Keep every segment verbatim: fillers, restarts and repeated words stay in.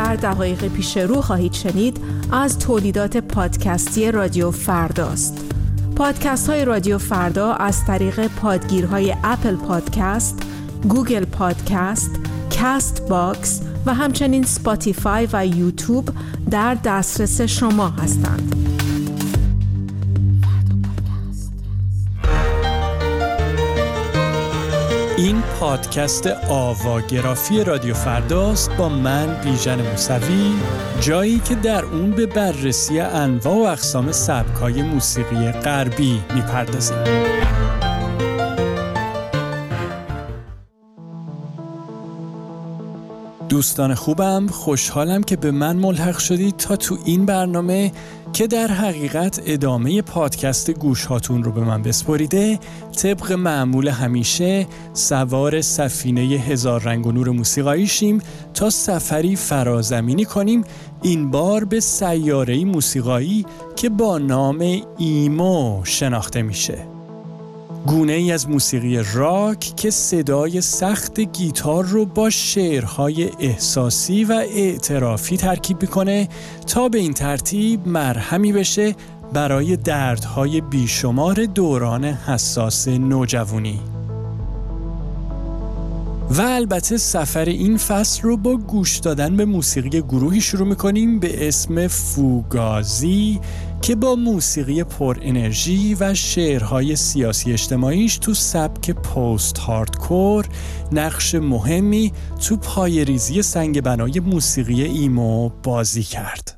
در دقایق پیش رو خواهید شنید از تولیدات پادکستی رادیو فرداست. پادکست های رادیو فردا از طریق پادگیرهای اپل پادکست، گوگل پادکست، کاست باکس و همچنین سپاتیفای و یوتیوب در دسترس شما هستند. این پادکست آواگرافی رادیو فرداست با من بیژن موسوی، جایی که در اون به بررسی انواع و اقسام سبک‌های موسیقی غربی می‌پردازیم. دوستان خوبم، خوشحالم که به من ملحق شدید تا تو این برنامه که در حقیقت ادامه پادکست گوش هاتون رو به من بسپاریده، طبق معمول همیشه سوار سفینه هزار رنگ و نور موسیقایی شیم تا سفری فرازمینی کنیم، این بار به سیاره‌ای موسیقایی که با نام ایمو شناخته میشه. گونه ای از موسیقی راک که صدای سخت گیتار رو با شعرهای احساسی و اعترافی ترکیب میکنه تا به این ترتیب مرهمی بشه برای دردهای بیشمار دوران حساس نوجوانی. و البته سفر این فصل رو با گوش دادن به موسیقی گروهی شروع میکنیم به اسم فوگازی که با موسیقی پر انرژی و شعرهای سیاسی اجتماعیش تو سبک پست هاردکور نقش مهمی تو پایه‌ریزی سنگ بنای موسیقی ایمو بازی کرد.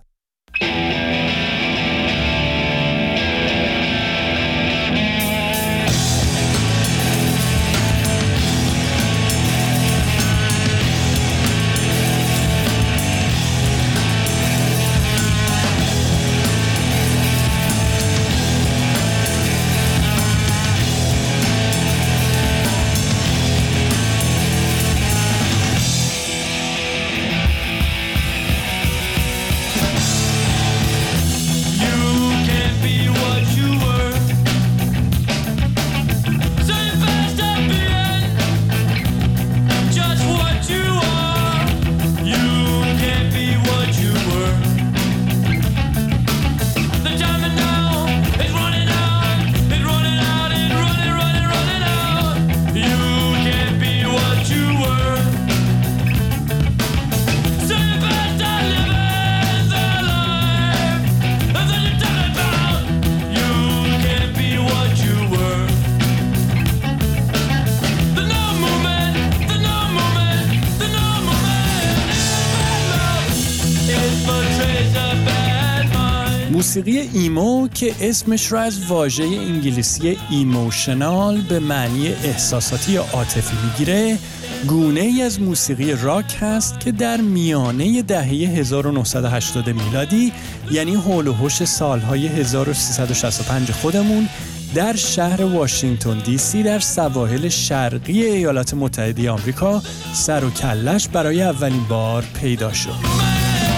موسیقی ایمو که اسمش را از واژه انگلیسی ایموشنال به معنی احساساتی یا عاطفی میگیره، گونه ای از موسیقی راک هست که در میانه دهه هزار و نهصد و هشتاد میلادی، یعنی حول و حوش سالهای هزار و سیصد و شصت و پنج خودمون، در شهر واشنگتن دی سی در سواحل شرقی ایالات متحده آمریکا سر و کلش برای اولین بار پیدا شد.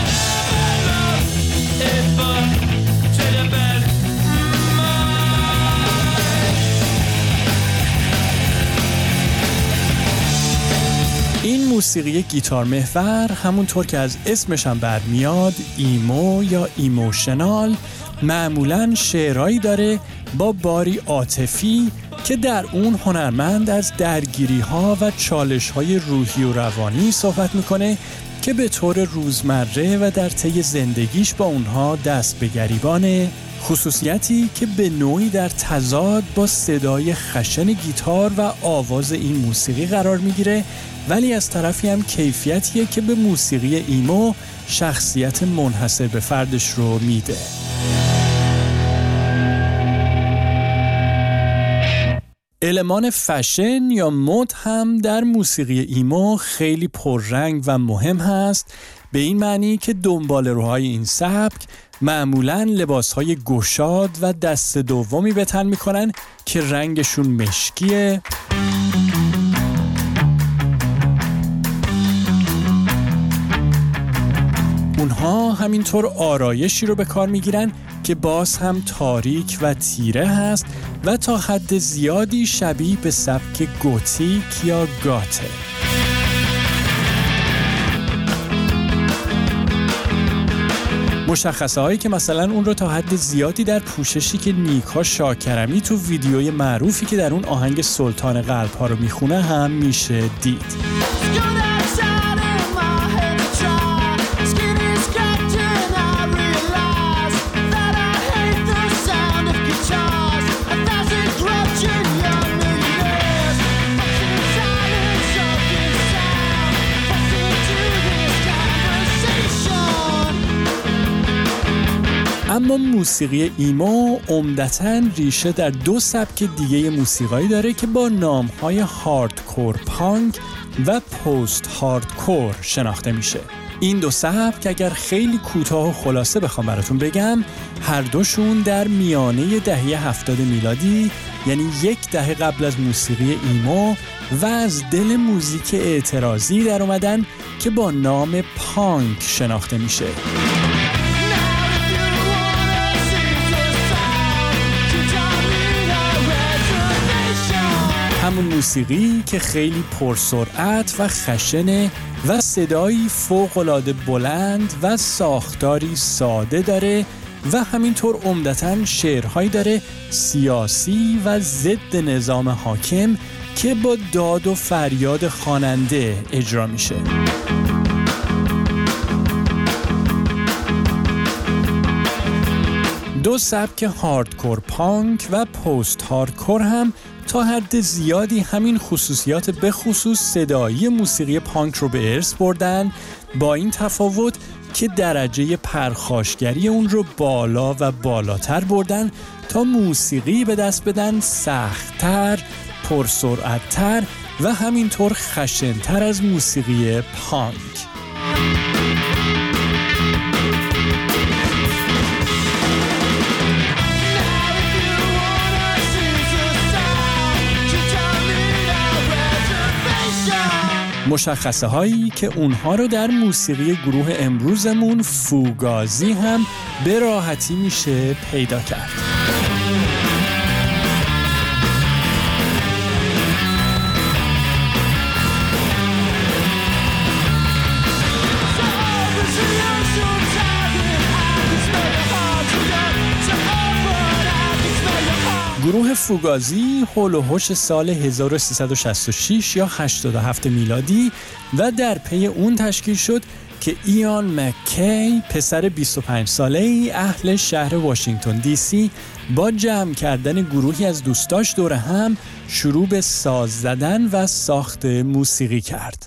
این موسیقی گیتار محور، همونطور که از اسمش هم برمیاد، ایمو یا ایموشنال، معمولاً شعرهایی داره با باری عاطفی که در اون هنرمند از درگیری‌ها و چالش‌های روحی و روانی صحبت میکنه که به طور روزمره و در طی زندگیش با اونها دست به گریبانه، خصوصیتی که به نوعی در تضاد با صدای خشن گیتار و آواز این موسیقی قرار میگیره، ولی از طرفی هم کیفیتیه که به موسیقی ایمو شخصیت منحصر به فردش رو میده. المان فشن یا مد هم در موسیقی ایمو خیلی پررنگ و مهم هست، به این معنی که دنباله‌روهای این سبک معمولاً لباس‌های گشاد و دست دومی به تن می‌کنن که رنگشون مشکیه، اونها همینطور آرایشی رو به کار میگیرن که باز هم تاریک و تیره هست و تا حد زیادی شبیه به سبک گوتیک یا گاته. مشخصه هایی که مثلا اون رو تا حد زیادی در پوششی که نیکا شاکرمی تو ویدیوی معروفی که در اون آهنگ سلطان قلب ها رو میخونه هم میشه دید. اما موسیقی ایمو عمدتاً ریشه در دو سبک دیگه موسیقایی داره که با نام‌های هاردکور پانک و پست هاردکور شناخته میشه. این دو سبک اگر خیلی کوتاه و خلاصه بخوام براتون بگم، هر دوشون در میانه دهه هفتاد میلادی، یعنی یک دهه قبل از موسیقی ایمو و از دل موزیک اعتراضی در اومدن که با نام پانک شناخته میشه. همون موسیقی که خیلی پرسرعت و خشنه و صدایی فوق‌العاده بلند و ساختاری ساده داره و همینطور عمدتاً شعرهایی داره سیاسی و ضد نظام حاکم که با داد و فریاد خواننده اجرا میشه. دو سبک هاردکور پانک و پست هاردکور هم تا حد زیادی همین خصوصیات به خصوص صدایی موسیقی پانک رو به ارث بردن، با این تفاوت که درجه پرخاشگری اون رو بالا و بالاتر بردن تا موسیقی به دست بدن سخت‌تر، پرسرعت‌تر و همینطور خشن‌تر از موسیقی پانک. مشخصه هایی که اونها رو در موسیقی گروه امروزمون فوگازی هم به راحتی میشه پیدا کرد. گروه فوگازی هول و هوش سال هزار و سیصد و شصت و شش یا هشتاد و هفت میلادی و در پی اون تشکیل شد که ایان مکی، پسر بیست و پنج ساله ای اهل شهر واشنگتن دی سی، با جمع کردن گروهی از دوستاش دور هم شروع به ساز زدن و ساخت موسیقی کرد.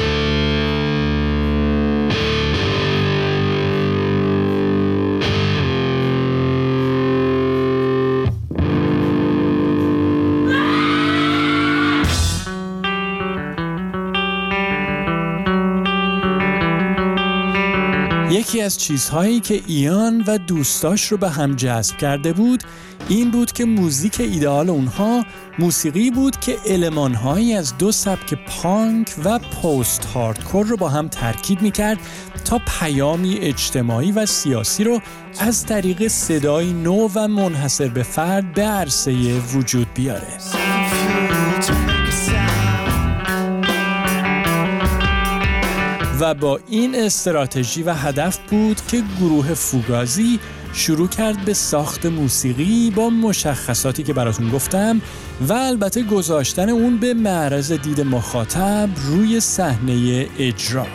یکی از چیزهایی که ایان و دوستاش رو به هم جذب کرده بود این بود که موزیک ایدئال اونها موسیقی بود که المان‌هایی از دو سبک پانک و پست هاردکور رو با هم ترکیب می‌کرد تا پیامی اجتماعی و سیاسی رو از طریق صدای نو و منحصر به فرد به عرصه وجود بیاره. و با این استراتژی و هدف بود که گروه فوگازی شروع کرد به ساخت موسیقی با مشخصاتی که براتون گفتم و البته گذاشتن اون به معرض دید مخاطب روی صحنه اجرا.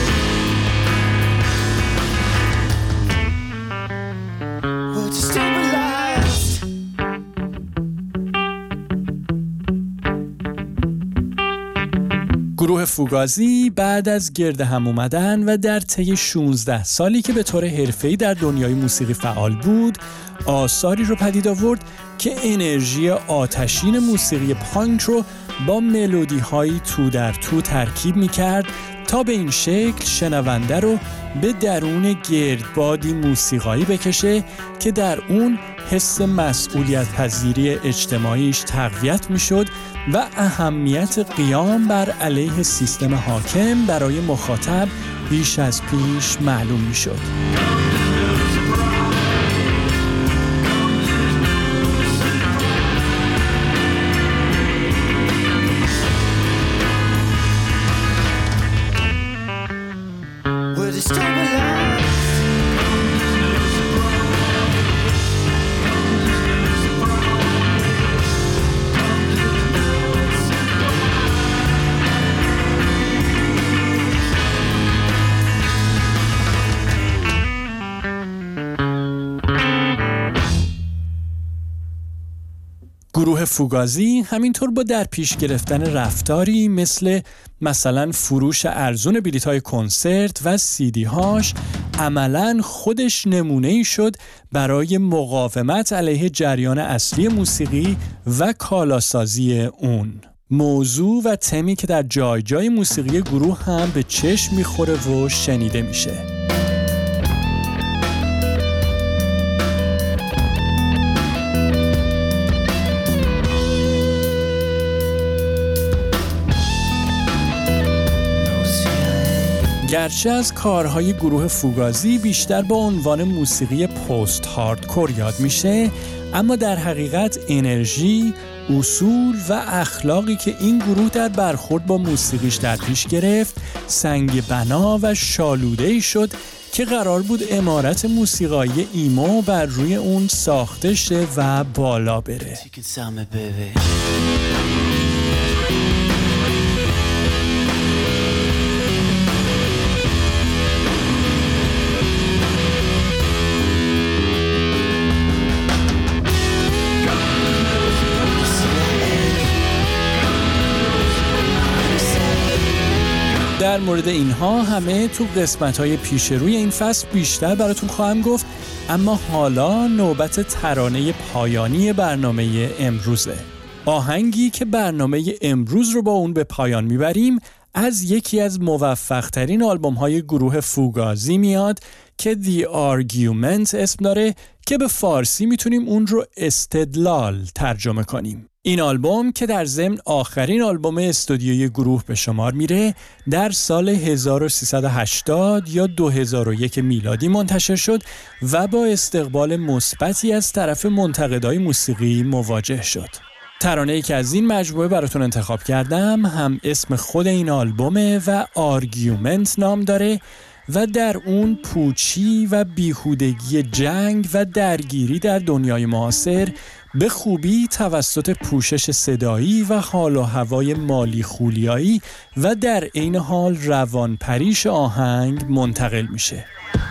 گروه فوگازی بعد از گرد هم اومدن و در طی شانزده سالی که به طور حرفه‌ای در دنیای موسیقی فعال بود، آثاری رو پدید آورد که انرژی آتشین موسیقی پانک رو با ملودی‌های تو در تو ترکیب می‌کرد تا به این شکل شنونده رو به درون گردبادی موسیقایی بکشه که در اون حس مسئولیت پذیری اجتماعیش تقویت میشد و اهمیت قیام بر علیه سیستم حاکم برای مخاطب بیش از پیش معلوم میشد. گروه فوگازی همینطور با در پیش گرفتن رفتاری مثل مثلا فروش ارزون بلیط‌های کنسرت و سیدی هاش عملاً خودش نمونه‌ای شد برای مقاومت علیه جریان اصلی موسیقی و کالاسازی اون. موضوع و تمی که در جای جای موسیقی گروه هم به چشم میخوره و شنیده میشه. گرچه از کارهای گروه فوگازی بیشتر با عنوان موسیقی پست هاردکور یاد میشه، اما در حقیقت انرژی، اصول و اخلاقی که این گروه در برخورد با موسیقیش در پیش گرفت سنگ بنا و شالوده‌ای شد که قرار بود عمارت موسیقایی ایمو بر روی اون ساخته شه و بالا بره. در مورد اینها همه تو قسمت‌های پیش روی این فصل بیشتر براتون خواهم گفت، اما حالا نوبت ترانه پایانی برنامه امروزه. آهنگی که برنامه امروز رو با اون به پایان میبریم از یکی از موفق‌ترین آلبوم‌های گروه فوگازی میاد که The Argument اسم داره که به فارسی میتونیم اون رو استدلال ترجمه کنیم. این آلبوم که در ضمن آخرین آلبوم استودیویی گروه به شمار میره در سال هزار و سیصد و هشتاد یا دو هزار و یک میلادی منتشر شد و با استقبال مثبتی از طرف منتقدای موسیقی مواجه شد. ترانه‌ای که از این مجموعه براتون انتخاب کردم هم اسم خود این آلبومه و آرگیومنت نام داره و در اون پوچی و بیهودگی جنگ و درگیری در دنیای معاصر به خوبی توسط پوشش صدایی و حال و هوای مالی خولیایی و در عین حال روانپریش آهنگ منتقل میشه.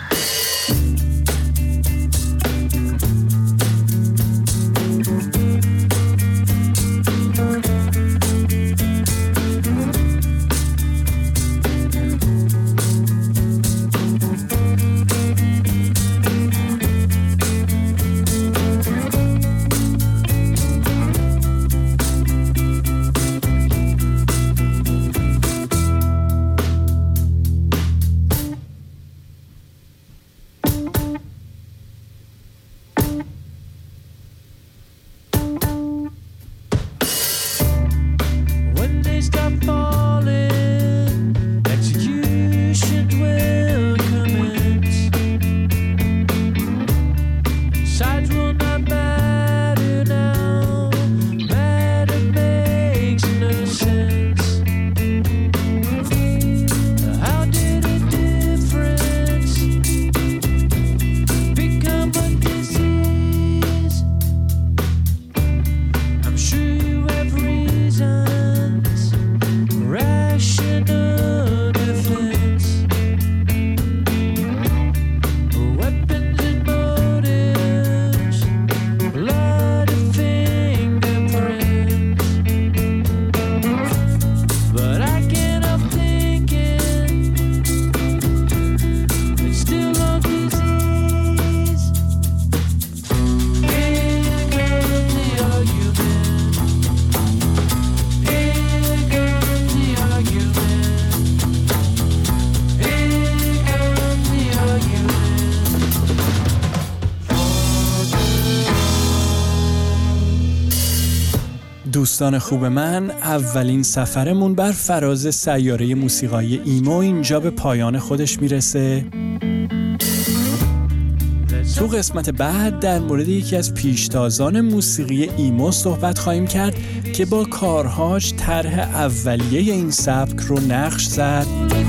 دوستان خوب من، اولین سفرمون بر فراز سیاره موسیقایی ایمو اینجا به پایان خودش میرسه. تو قسمت بعد در مورد یکی از پیشتازان موسیقی ایمو صحبت خواهیم کرد که با کارهاش طرح اولیه این سبک رو نقش زد.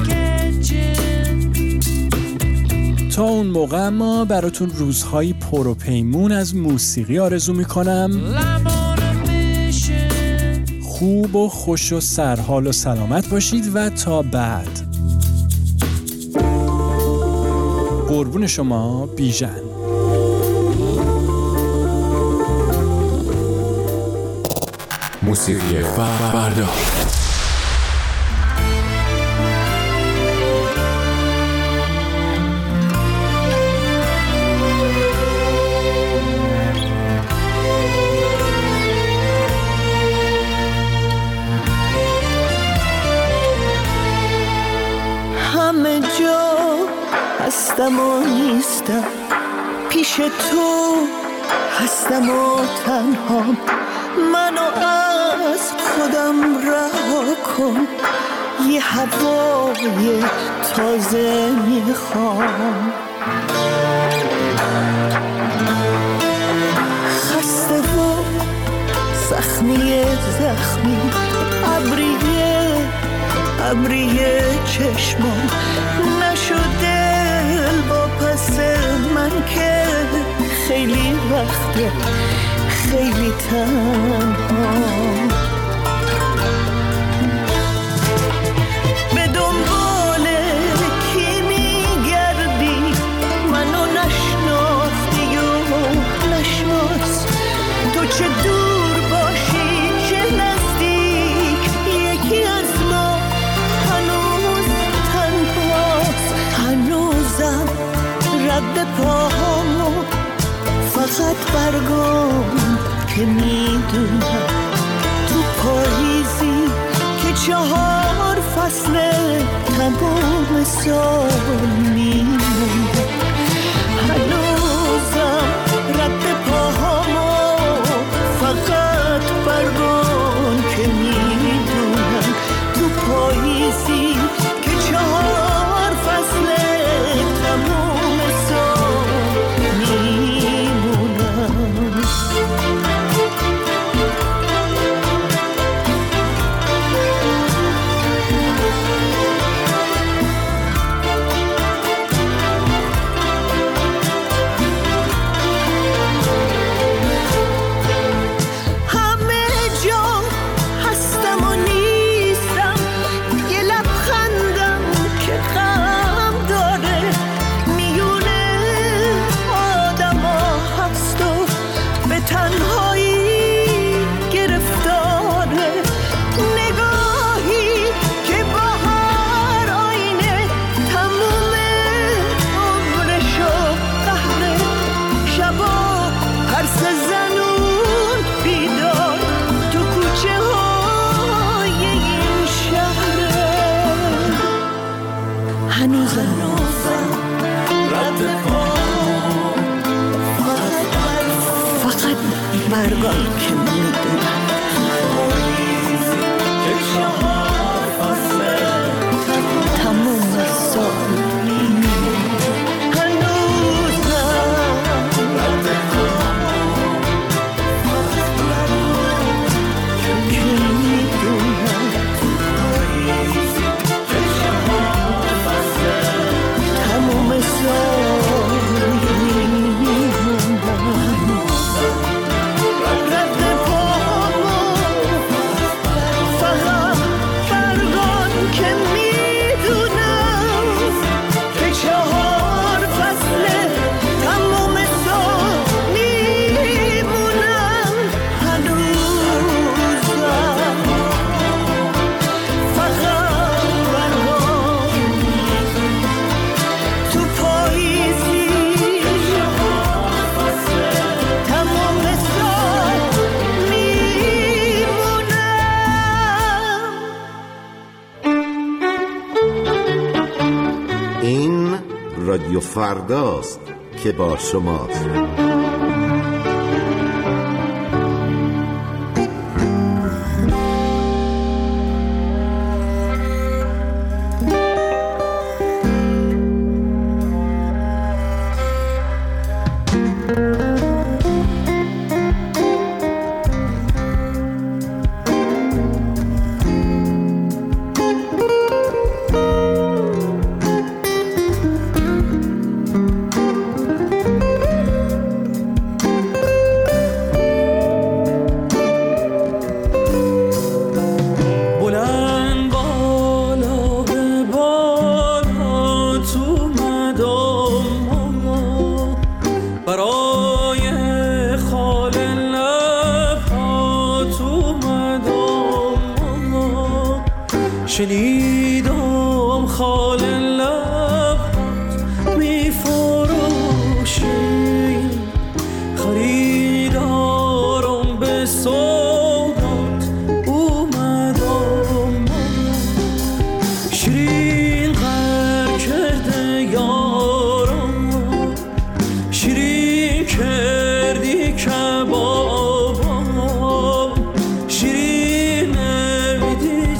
تا اون موقع ما براتون روزهای پر و پیمون از موسیقی آرزو میکنم. خوب و خوش و سرحال و سلامت باشید و تا بعد. قربون شما، بیژن. موسیقی فردا. همه جا هستم و نیستم، پیش تو هستم و تنهام، منو از خودم رها کن، یه هوای تازه میخوام. خسته و زخمی زخمی، ابریه ابریه چشمام، نشده با پس من که خیلی وقته خیلی تنها. به دنبال کی میگردی، منو نشناختی و نشناس، تو چه دور باشی چه نزدیک، یکی از ما هنوز تنهاست. هنوزم رد پاهامو فقط برگم که میدونم تو پاییزی که چهار فصل تمام سال میمونم. هنوزم رد پاهامو فقط برگم که میدونم تو پاییزی که چهار فصل تمام سال میمونم. برگام که میدونم که چهار فصل تموم سال میمونم. هنوزم رد پاهامو که میدونم تو پاییزی که چهار فصل تموم سال میمونم. رادیو فرداست که با شماست. شنیدم خال لب می فروشی خریدارم به سوگات اومدم شیرین غر کرده یارم شیرین کردی کبابم شیرین نمیدی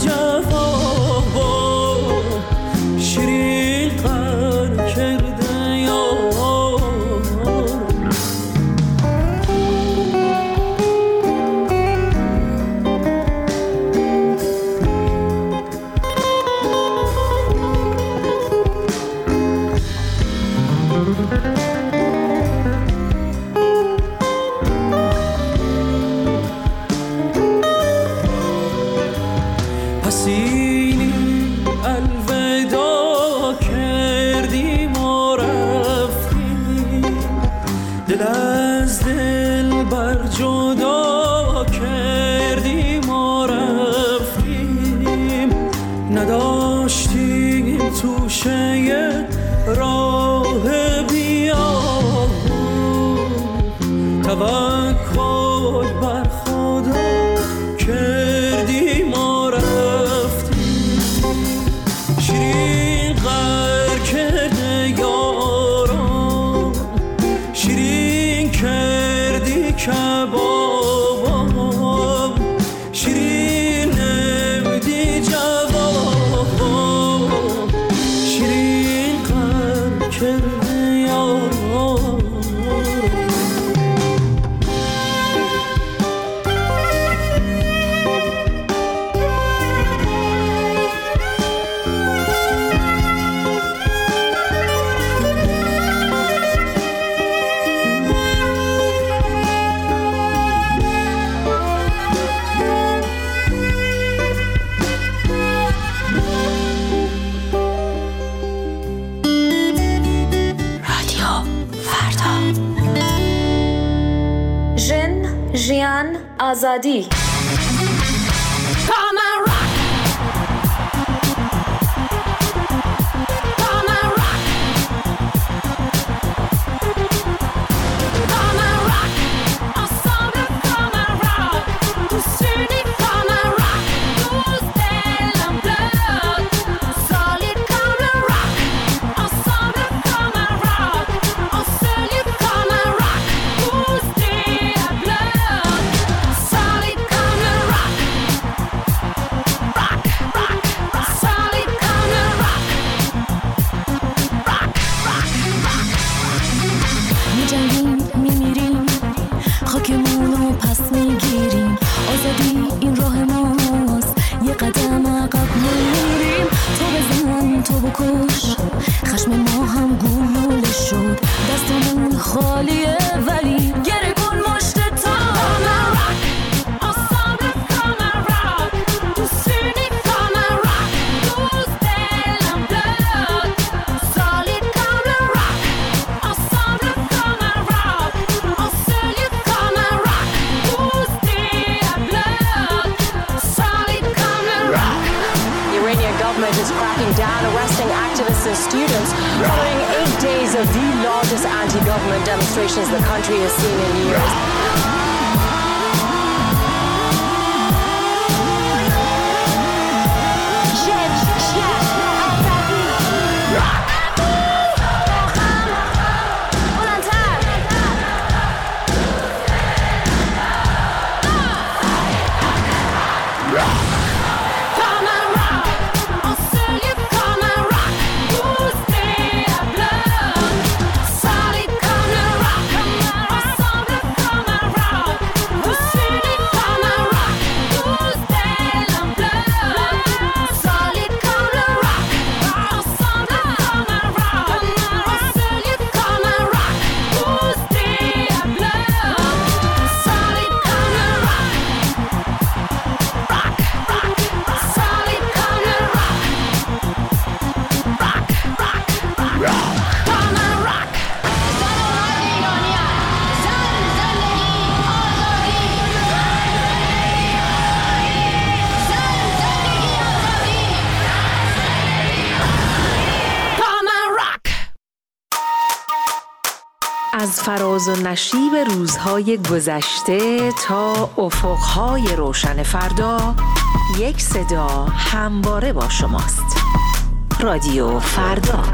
جوابم شیرین غر کرده یارم پسینی الوداع کردی ما رفتیم دل از دل بر جدا کردی ما رفتیم نداشتیم توشه راه بیا توکل بر خدا کردی ما رفتیم شیرین غر کرده یارم شیرین کردی کبابم شیرین نمیدی جوابم شیرین غر کرده یارم ژن ژیان آزادی می‌جنگیم می‌میریم خاکمونو پس می‌گیریم آزادی این راه ماست یه قدم عقب می‌ریم تو بزن تو بکش خشم ما هم گلوله شد دستمون خالیه ولی گره کن مشت تا Is cracking down, arresting activists and students following eight days of the largest anti-government demonstrations the country has seen in years. Solid, come and rock, come and rock. از فراز و نشیب روزهای گذشته تا افقهای روشن فردا، یک صدا همواره با شماست. رادیو فردا.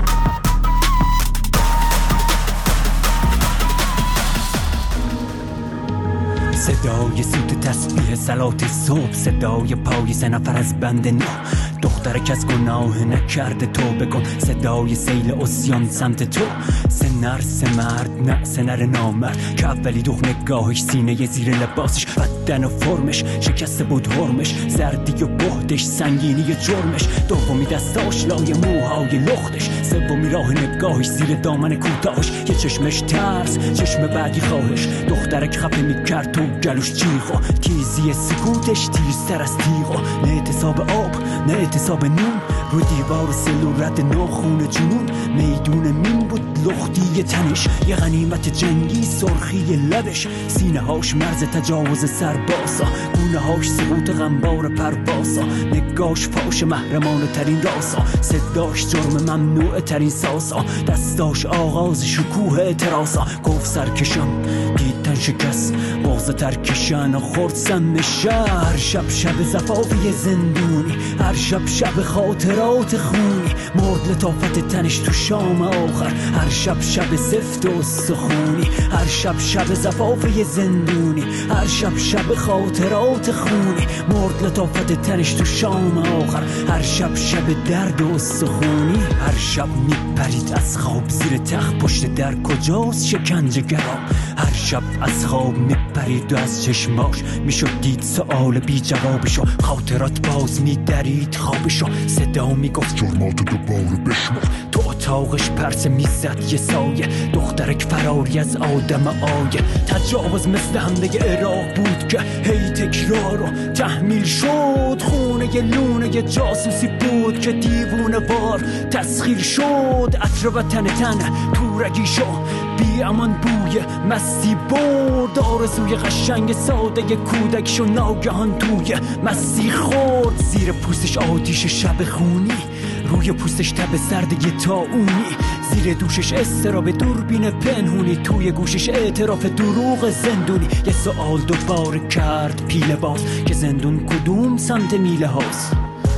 صدای سوت تسبیح صلات صبح، صدای پای سه نفر از بند نو، دختر که از گناه نکرده توبه کن، صدای سیل عصیان سمت تو، سه نر سه مرد نه سه نر نامرد که اولی دوخ نگاهش سینه زیر لباسش، بدن و فرمش شکسته بود هرمش، زردی و بهدش سنگینی جرمش، دومی دستاش لای موهای لختش، سومی راه نگاهش زیر دامن کوتاهش، یه چشمش ترس چشم بعدی خواهش، دخترک خفه میکرد تو گلوش چیخو، تیزی سکوتش تیزتر از تیغو، نه اعتصاب آب نه اعتصاب نون، رو دیوار سلورت ناخون جنون، میدون مین بود لختی تنش، یه غنیمت جنگی سرخی لبش، سینه هاش مرز تجاوز سرباسا، گونه هاش سقوط غنبار پرواسا، نگاش فاش محرمانه ترین راسا، صداش جرم ممنوع ترین ساسا، دستاش آغاز شکوه اعتراسا، گفت سرکشم دیدن شکست بغض ترکشن و خورد سم شهر، شب شب زفافی زندونی، هر شب شب خاطرات خونی، مرد لطافت تنش تو شام آخر، هر شب شب زفت و سخونی، هر شب شب زفافی زندونی، هر شب شب خاطرات خونی، مرد لطافت تنش تو شام آخر، هر شب شب درد و سخونی، هر شب میپرید از خواب زیر تخت پشت در کجاست شکنجه گرام، هر شب از خواب میپرید و از چشماش میشد دید سؤال بی جوابشو، خاطرات باز میدرید خوابشو، صدا میگفت جرماتو دوباره بشمار، تو اتاقش پرسه میزد یه سایه، دخترک فراری از آدم آیه، تجاوز مثل حمله عراق بود که هی تکرار و تحمیل شد، خونه ی لونه ی جاسوسی بود که دیوونه وار تسخیر شد، عطر وطن تن تورگی شد، بی امان بوی مستی برد، آرزوی قشنگ ساده ی کودک شو ناگهان توی مستی خورد، زیر پوستش آتیش شب خونی، روی پوستش تب سرد ی طاعونی، زیر دوشش استراب دوربین پنهونی، توی گوشش اعتراف دروغ زندونی، یه سوال دوباره کرد پیله باز که زندون کدوم سمت میله هاست،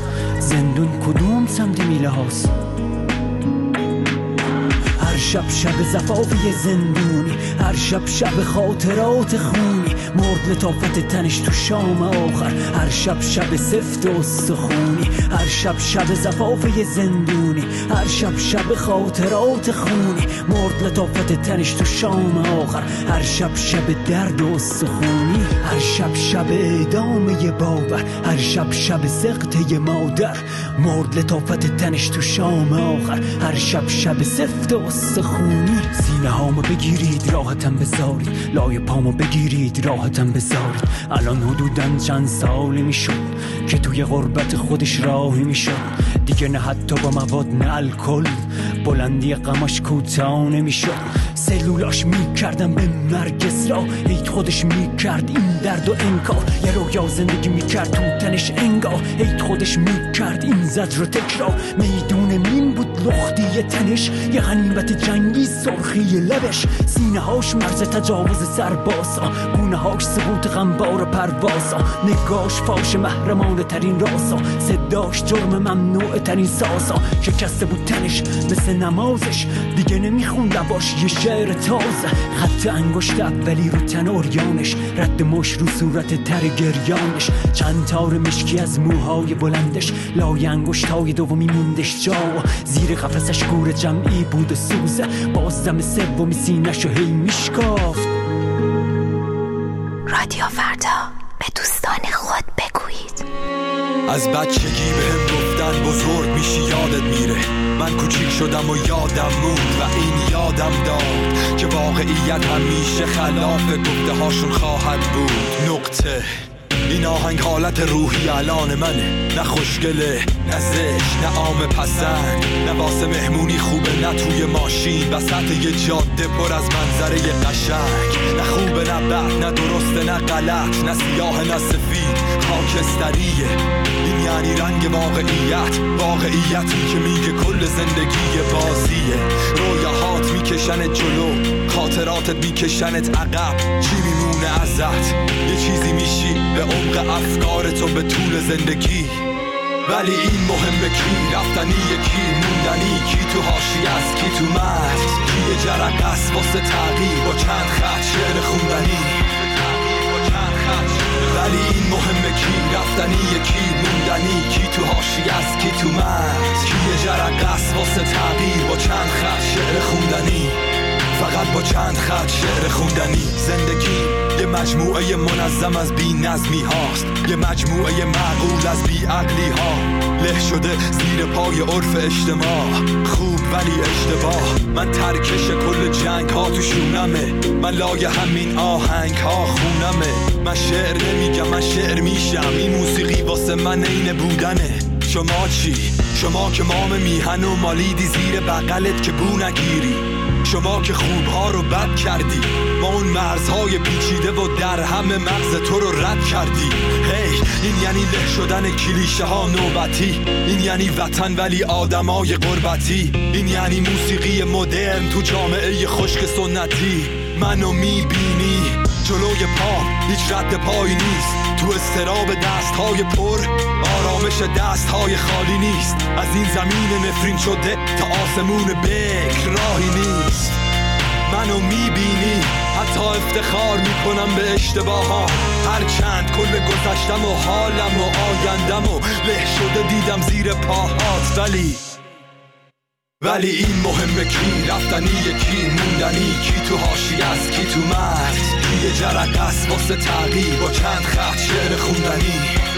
زندون کدوم سمت میله هاست، هر شب شب زفافی زندونی، هر شب شب خاطرات خونی، مرد لطافت تنش تو شام آخر، هر شب شب سفت و سخونی، هر شب شب زفافی زندونی، هر شب شب خاطرات خونی، مرد لطافت تنش تو شام آخر، هر شب شب درد و سخونی، هر شب شب اعدام بابر، هر شب شب سقط مادر، مرد لطافت تنش تو شام آخر، هر شب شب سفت و سخونی، سینه هامو بگیرید راحتم بذارید، لای پامو بگیرید راحتم بذارید، الان حدوداً چند سالی میشد که توی غربت خودش راهی میشد، دیگه نه حتی با مواد نه الکل، بلندی غماش کوتاه نمیشد، سلولاش میکردم به مرگ اسرا، هیت خودش میکرد این درد و انکار، یه رویا زندگی میکرد تو تنش انگار، هیت خودش میکرد این زد رو تکرار، میدون مین بود لختی تنش، یه غنیمت جنگی سرخی لبش، سینه هاش مرز تجاوز سرباسا، گونه هاش سقوط غنبار پرواسا، نگاش فاش محرمانه ترین راسا، صداش جرم ممنوع ترین ساسا، شکسته بود تنش مثل نمازش، دیگه نمیخوند لباش یه شعر تازه، خط انگشت اولی رو تن اوریانش، رد مش رو صورت تر گریانش، چند تار مشکی از موهای بلندش، لای انگشتای دومی موندش جا، زیر قفسش گور جمعی بود سوزه، باز دم سومی سینه‌شو هی میشکافت. رادیو فردا، به دوستان خود بگویید. از بچگی بهم گفتن بزرگ میشی یادت میره، من کوچیک شدم و یادم موند و این یادم داد که واقعیت همیشه خلاف گفته هاشون خواهد بود. نقطه. این آهنگ حالت روحی الان منه، نه خوشگله نه زشت نه عام پسند، نه واسه مهمونی خوبه نه توی ماشین وسط یه جاده پر از منظره قشنگ، نه خوبه نه بد نه درسته نه غلط نه سیاه نه سفید، خاکستریه. این یعنی رنگ واقعیت، واقعیتی که میگه کل زندگی بازیه. رویاهات میکشنت جلو، خاطراتت میکشنت عقب. چی میمونه ازت؟ یه چیزی میشی به عمق افکارت و به طول زندگی. ولی این مهمه کی رفتنی، کی موندنی، کی تو حاشیه است کی تو مرز، کی یه جرقه است واسه تغییر با چند خط شعر خوندنی. ولی این مهمه کی رفتنی، کی موندنی، کی تو حاشیه است کی تو مرز، کی یه جرقه است واسه تغییر با چند خط شعر خوندنی. فقط با چند خط شعر خوندنی. زندگی یه مجموعه منظم از بی نظمی هاست، یه مجموعه معقول از بی عقلی ها، له شده زیر پای عرف اجتماع. خوب ولی اشتباه. من ترکش کل جنگ ها تو شونمه، من لای همین آهنگ ها خونمه. من شعر نمیگم من شعر میشم، این موسیقی واسه من عین بودنه. شما چی؟ شما که مام میهن و مالیدی زیر بغلت که بو نگیری. شما که خوبها رو بد کردی، ما اون مرزهای پیچیده و در همه مغز تو رو رد کردی. هی hey, این یعنی له شدن کلیشه ها نوبتی، این یعنی وطن ولی آدمای غربتی، این یعنی موسیقی مدرن تو جامعه خشک سنتی. منو میبینی جلوی پا هیچ رد پایی نیست، تو استراب دستهای پر آرامش دستهای خالی نیست. از این زمین نفرین شده تا آسمون بکر راهی نیست. منو میبینی حتی افتخار میکنم به اشتباهام، هرچند کل گذشتم و حالم و آیندم و له شده دیدم زیر پاهات. ولی ولی این مهمه کی رفتنی، کی موندنی، کی تو حاشیه است کی تو مرز، کی یه جرقه است واسه تغییر با چند خط شعر خوندنی.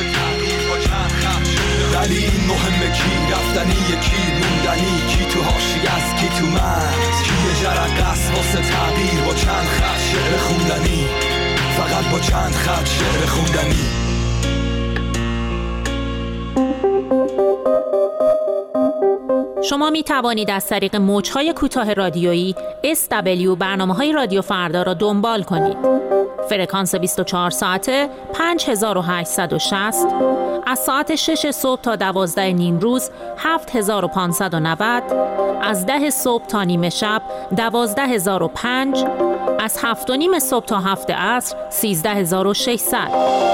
ولی این مهمه کی رفتنی، کی موندنی، کی تو حاشیه است کی تو مرز، کی یه جرقه است واسه تغییر با چند خط شعر خوندنی. فقط با چند خط شعر خوندنی. شما می توانید از طریق موج‌های کوتاه رادیویی اس دبلیو برنامه‌های رادیو فردا را دنبال کنید. فرکانس بیست و چهار ساعته پنج هزار و هشتصد و شصت، از ساعت شش صبح تا دوازده نیم روز هفت هزار و پانصد و نود، از ده صبح تا نیمه شب دوازده هزار و پنج، از هفت و نیم صبح تا هفت عصر سیزده هزار و ششصد.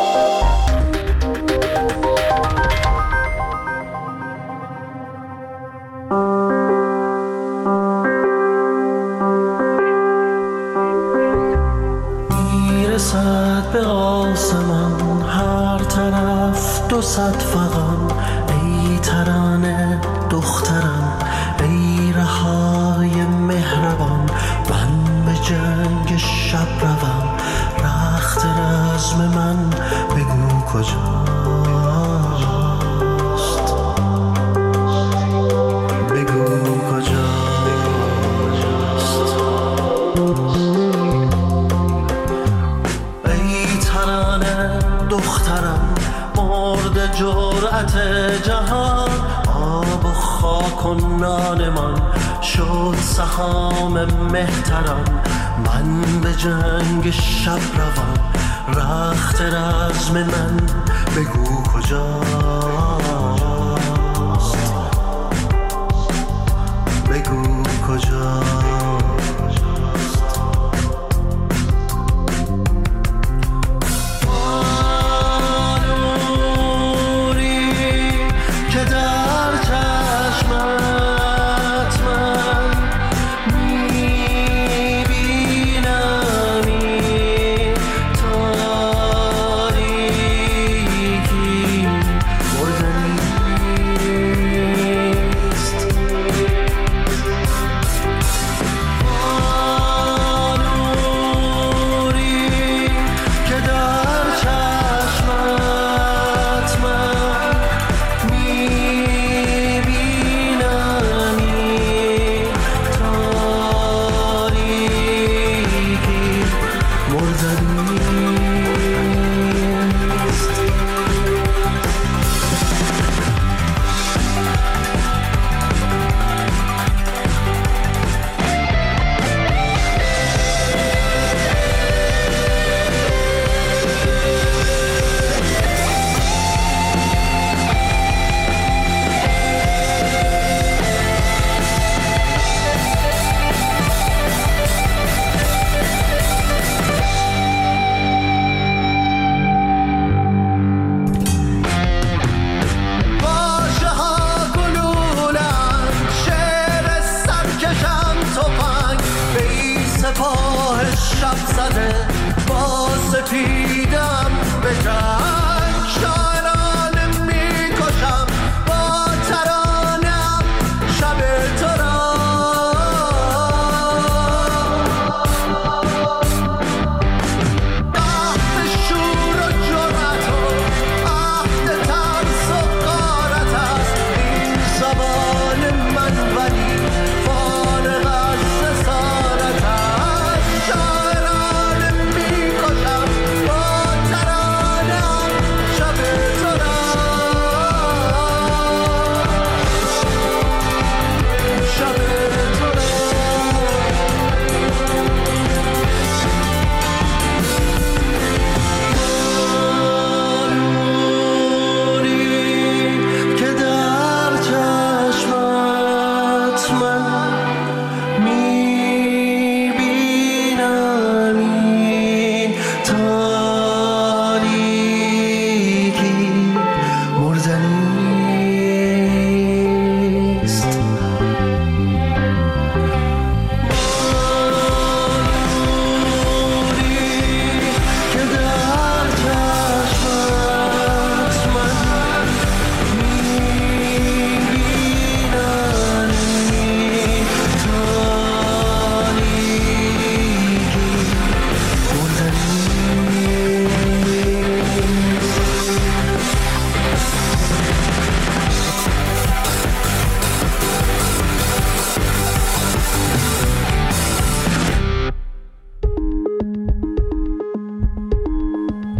میرسد به آسمان هر طرف دو صد فغان، ای ترانه دخترم ای رهای مهربان، من به جنگ شب روم رخت رزم من بگو کجاست، بگو کجاست. دخترم مرد جرأت جهان، آب و خاک و نان من شد سهام مهترم، من به جنگ شب روم رخت رزم من بگو کجاست، بگو کجاست.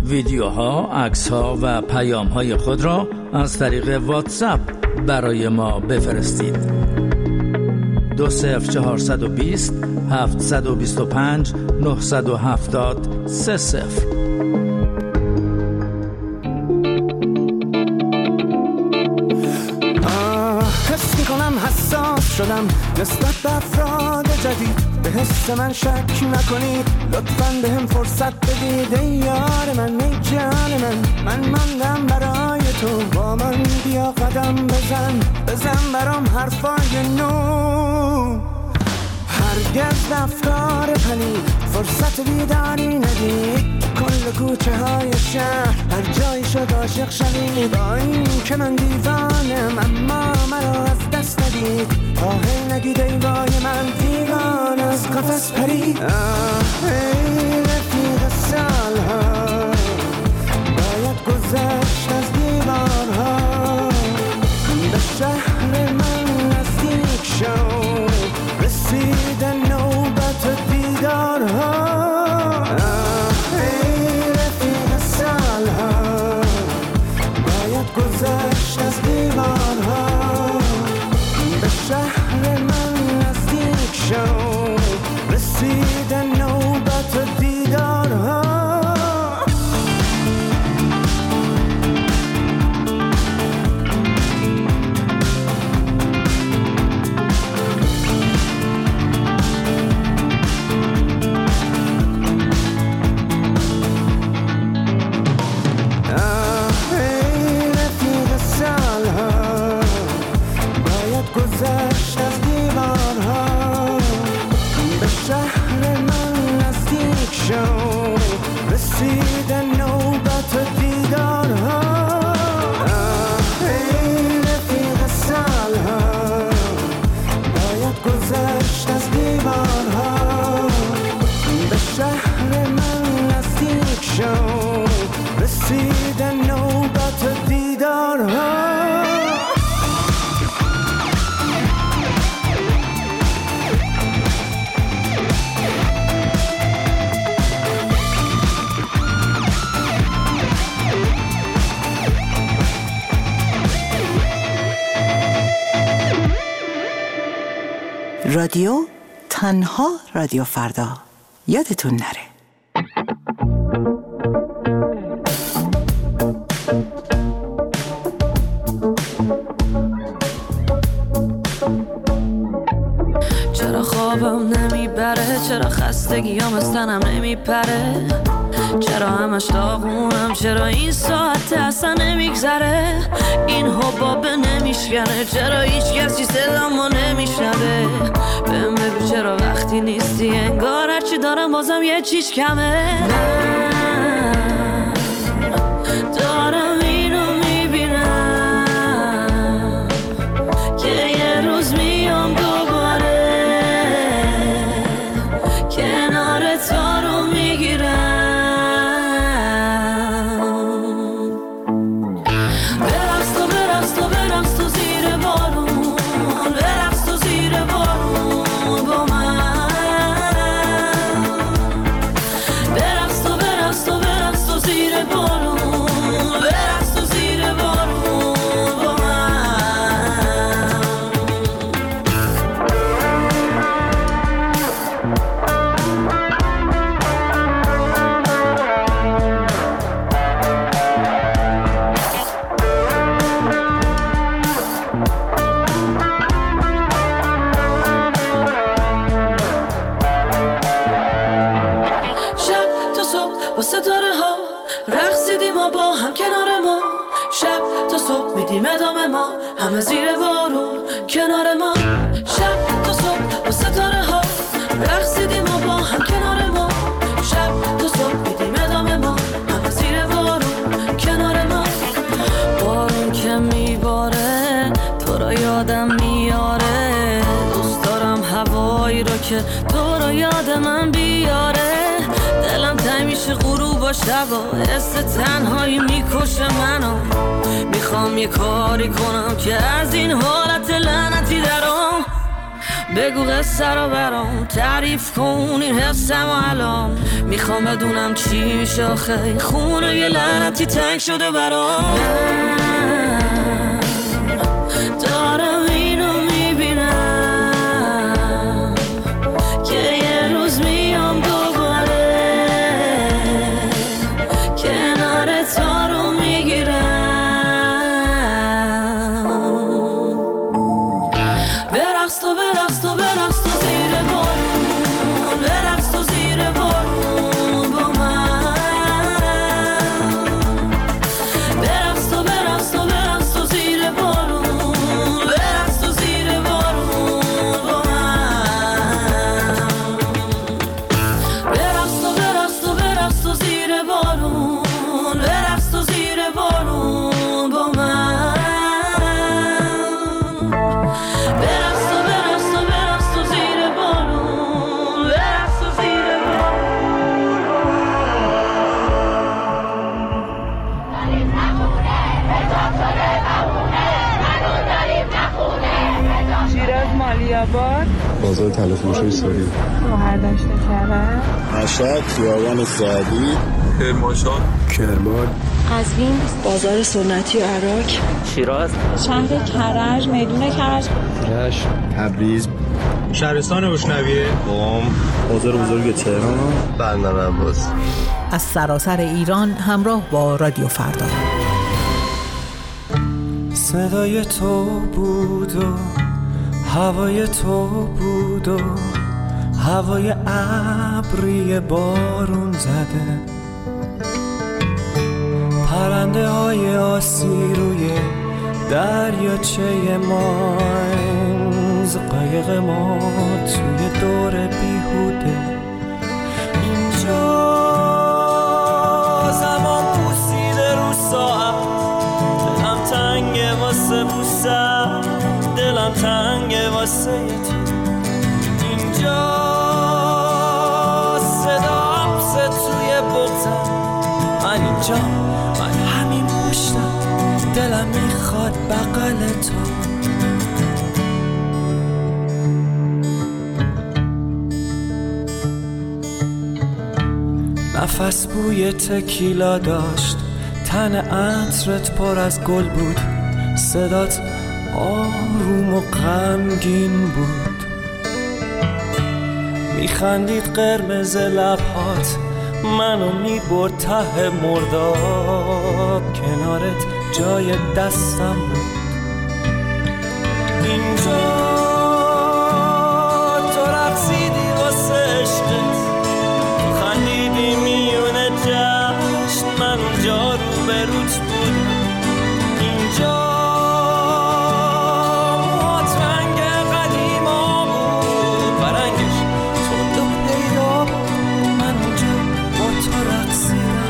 ویدیوها، عکس‌ها و پیام‌های خود را از طریق واتساپ برای ما بفرستید. دو صفر چهارصد و بیست هفتصد و بیست و پنج نهصد و هفتاد سه صفر. حس میکنم حساس شدم نسبت به افراد جدید، به حس من شک نکنید، لطفاً به هم فرصت بدید. ای یار من، ای جان من، من ماندم برای تو، با من بیا قدم بزن، بزن برام حرفای نو. هرگز افکار پلید فرصت بیداری ندید، کل کوچه های شهر هر جایی شد عاشق شوید. با این که من دیوانم اما مرا از دست ندید، آهی نگید ای وای من دیوان از قفس پرید. آه ای رفیق سالها باید گذشت از دیوارها، به شهر من نزدیک شو، رسید نوبت دیدارها. ای رفیق سالها باید گذشت از دیوارها، به شهر من نزدیک شو، رسید نوبت دیدارها. گذشت از دیوارها، به شهر من نزدیک شو، رسید نوبت دیدارها. ای رفیق سالها باید گذشت از دیوارها، به شهر من نزدیک شو، رسید نوبت دیدارها. رادیو تنها رادیو فردا، یادتون نره. چرا خوابم نمیبره، چرا خستگیام از تنم نمیپره، چرا همش داغونم، چرا این ساعت اصلا نمیگذره، این حبابه نمیشکنه، چرا هیچ کسی صدامو نمیشنوه. بهم بگو چرا وقتی نیستی انگار هرچی دارم بازم یه چیز کمه. من دارم اینو میبینم که یه روز میام دوباره کنار تو رو میگیرم. ادامه ما همه زیر بارون کنار ما، شب تا صبح با ستاره ها رقصیدیم و با هم کنار ما، شب تا صبح میدیم ادامه ما همه زیر بارون کنار ما. بارون که میباره تو رو یادم میاره، دوست دارم هوایی رو که تو رو یاد من بیاره، دلم تنگ میشه غروب و شبا، حس تنهایی میکشه منو، میخوام یه کاری کنم که از این حالت لعنتی درام. بگو قصه رو برام تعریف کن این حسم و الان میخوام بدونم چی میشه آخه خونه یه لعنتی تنگ شده برام دارم اینو میبینم که یه روز میام دوباره کنار تا رو میگیرم برقص تو برقص تو برقص تو زیر بارون برقص تو زیر بارون با من برقص تو برقص تو برقص تو زیر بارون برقص تو زیر بارون با من برقص تو برقص تو برقص تو زیر بارون برقص تو زیر بارون با من برقص تو برقص تو برقص تو زیر بارون برقص تو زیر شیراز مالیاباد بازار تلفروشی ساری شوهر داشته کرد مشهد خیابان سعدی کرمانشاه کرمان قزوین بازار سنتی عراق شیراز شهر کرج میدون کرج رشت تبریز شهرستان اشنویه قم بازار بزرگ تهران بندر عباس از سراسر ایران همراه با رادیو فردا. صدای تو بود و هوای تو بود و هوای ابری بارون زده پرنده های آسی روی دریاچه ماینز قایق ما توی دور بیهوده اینجا زمان پوسیده رو ساعت دلم تنگه واسه بوسم دلم تنگه واسه تو اینجا صدا حبسه توی بغزم من اینجا من همین پشتم دلم میخواد بغل تو نفس بوی تکیلا داشت تن عطرت پر از گل بود صدات آروم و غمگین بود میخندید قرمز لبهات منو میبرد ته مرداب کنارت جای دستم بود اینجا تو رقصیدی واسه عشقت خندیدی میونه جشن من اونجا رو به روت بودم اینجا موهات رنگ قدیما بود و رنگش تند و پیدا بود من اونجا با تو رقصیدم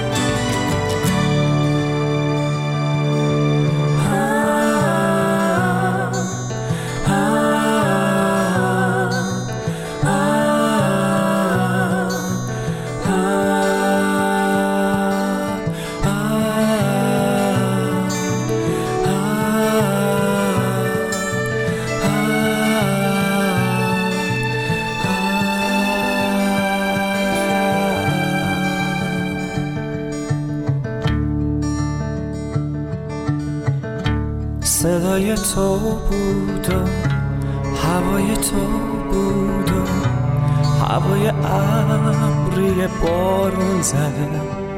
صدای تو بود و هوای تو بود و هوای ابری بارون زده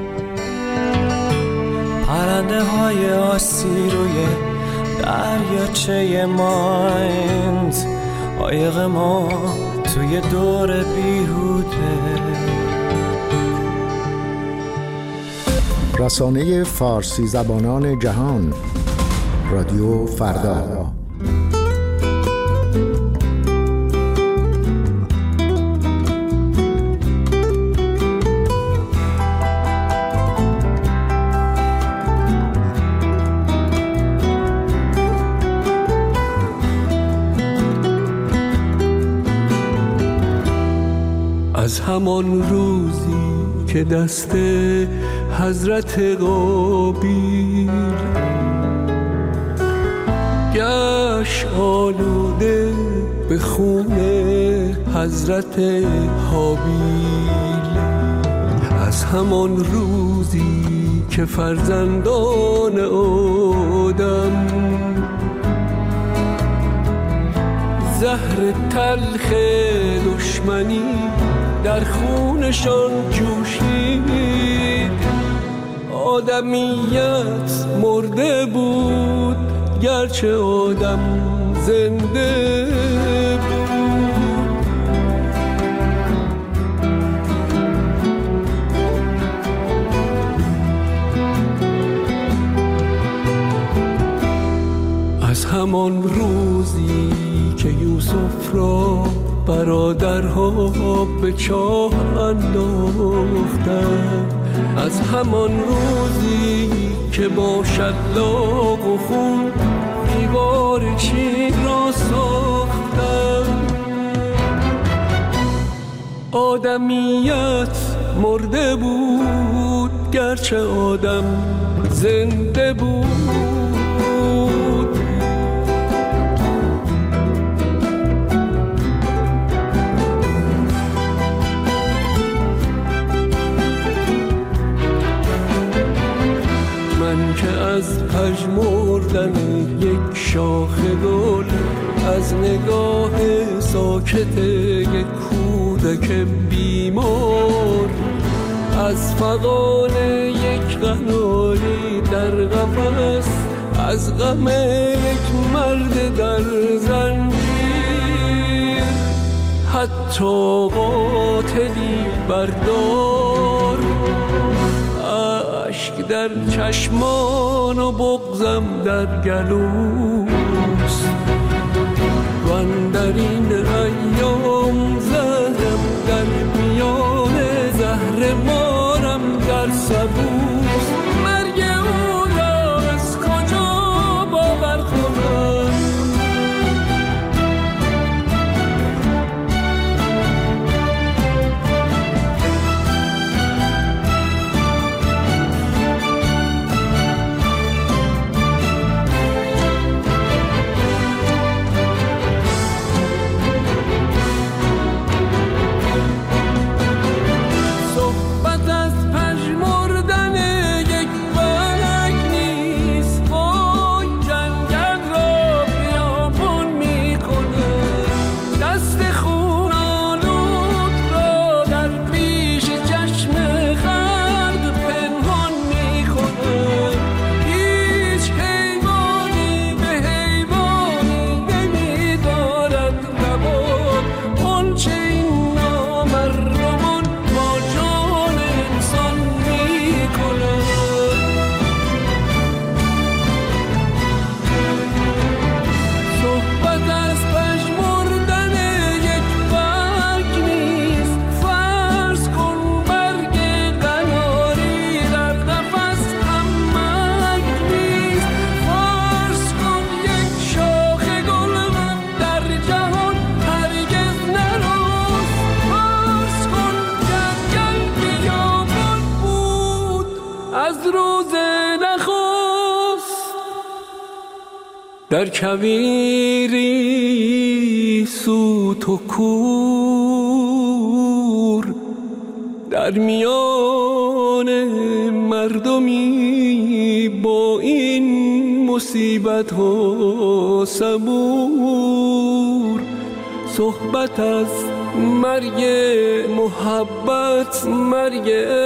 پرنده های آسی روی دریاچه مایند قایق ما توی دور بیهوده رسانه فارسی زبانان جهان رادیو فردا. از همان روزی که دست حضرت قابیل گشت آلوده به خون حضرت حابیل. از همان روزی که فرزندان آدم زهر تلخ دشمنی در خونشان جوشید. آدمیت مرده بود گرچه آدم زنده بود. از همان روزی که یوسف را برادرها به چاه انداختند، از همان روزی که با شلاق و خون دیوار چین را ساختند. آدمیت مرده بود گرچه آدم زنده بود. که از پژمردن یک شاخ گل، از نگاه ساکت یک کودک بیمار، از فغان یک قناری در قفس، از غم یک مرد در زنجیر، حتی قاتلی بردار، اشک در چشمان و بغضم در گلوست. و اندر این ایام زهرم در میان زهر مارم در سبوست. مرگ او را از کجا باور کنم؟ در کویری سوت و کور، در میان مردمی با این مصیبت ها صبور، صحبت از مرگ محبت، مرگ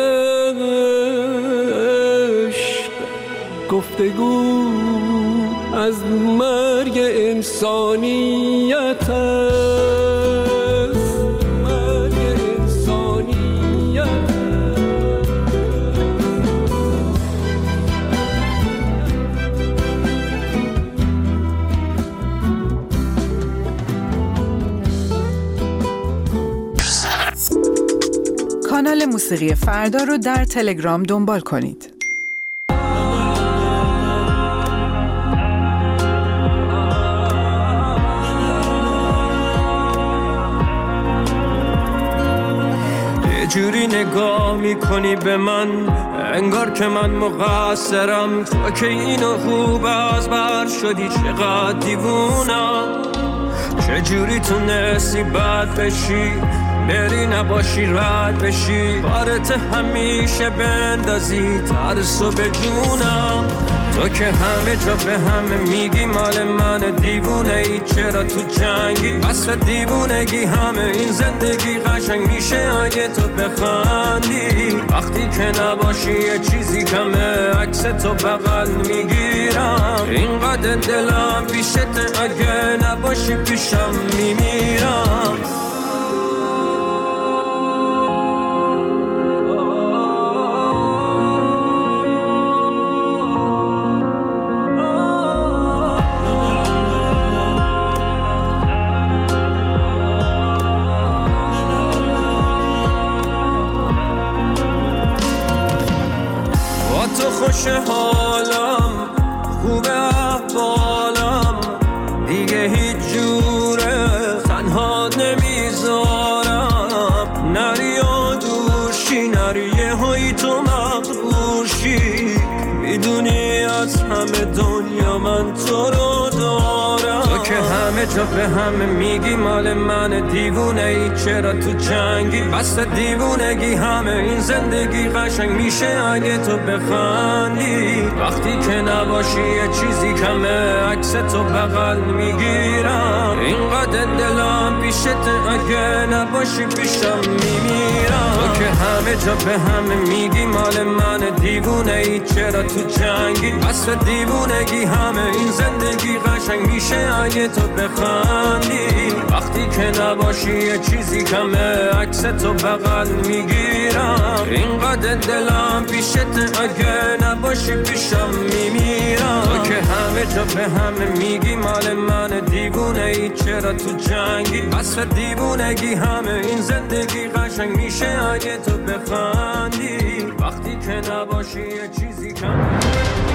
عشق، گفتگو از مرگ انسانیت است، مرگ انسانیت. کانال موسیقی فردا رو در تلگرام دنبال کنید. جوری نگاه میکنی به من انگار که من مقصرم، تو که اینو خوب از بر شدی، چقدر دیوونم. چجوری تونستی بد بشی بری نباشی رد بشی بارت همیشه بندازی ترسو به جونم تو که همه جا به همه میگی مال من دیوونه ای چرا تو جنگی بس دیوونگی همه این زندگی قشنگ میشه اگه تو بخندی وقتی که نباشی یه چیزی کمه عکس تو بغل میگیرم اینقدر دلم پیشت اگه نباشی پیشم میمیرم خوش حالم خوب احوالم دیگه هیچ جوره تنها نمیذارم نری و دوشی نری یه هایی تو مغروشی میدونی از همه دنیا من تو رو دارم تو که همه جا به همه میگی مال من دیوونه ای چرا تو جنگی بس دیوونگی همه این زندگی قشنگ میشه اگه تو بخندی وقتی که نباشی یه چیزی کمه عکس تو بغل میگیرم اینقدر دلم پیشت اگه نباشی پیشم میمیرم تو که همه جا به همه میگی مال من دیوونه ای چرا تو جنگی بس دیوونگی همه این زندگی قشنگ میشه اگه تو بخندی وقتی که نباشی یه چیزی کمه عکس تو بغل میگیرم اینقدر دلم پیشت اگه نباشی پیشم میمیرم تو که همه جا به همه میگی مال من دیوونه ای چرا تو جنگی بس دیوونگی همه این زندگی قشنگ میشه اگه تو بخندی وقتی که نباشی یه چیزی کمه